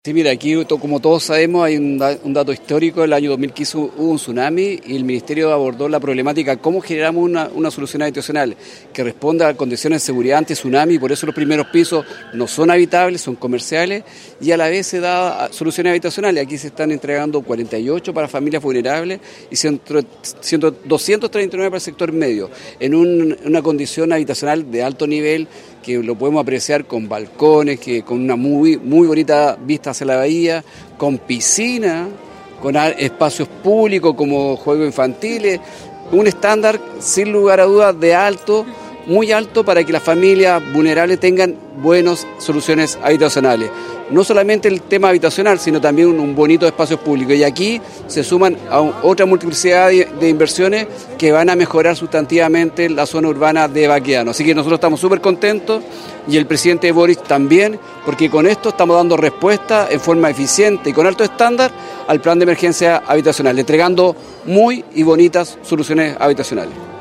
Sí, mira, aquí como todos sabemos hay un dato histórico. El año 2015 hubo un tsunami y el Ministerio abordó la problemática cómo generamos una solución habitacional que responda a condiciones de seguridad ante tsunami, y por eso los primeros pisos no son habitables, son comerciales, y a la vez se da soluciones habitacionales. Aquí se están entregando 48 para familias vulnerables y 239 para el sector medio, en una condición habitacional de alto nivel, que lo podemos apreciar con balcones, con una muy bonita vista hacia la bahía, con piscina, con espacios públicos como juegos infantiles, un estándar sin lugar a dudas de alto, muy alto, para que las familias vulnerables tengan buenas soluciones habitacionales. No solamente el tema habitacional, sino también un bonito espacio público. Y aquí se suman a otra multiplicidad de inversiones que van a mejorar sustantivamente la zona urbana de Baquedano. Así que nosotros estamos súper contentos, y el presidente Boric también, porque con esto estamos dando respuesta en forma eficiente y con alto estándar al plan de emergencia habitacional, entregando muy y bonitas soluciones habitacionales.